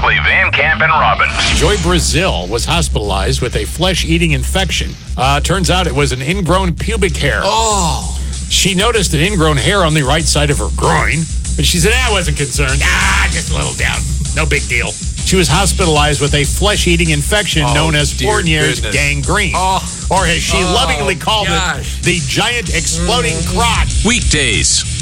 Barkley, Van Camp, and Robbins. Joy Brazil was hospitalized with a flesh-eating infection. Turns out it was an ingrown pubic hair. Oh. She noticed an ingrown hair on the right side of her groin, but she said, I wasn't concerned. Just a little down. No big deal. She was hospitalized with a flesh-eating infection known as Fournier's gangrene. Or as she lovingly called it, the giant exploding crotch. Weekdays,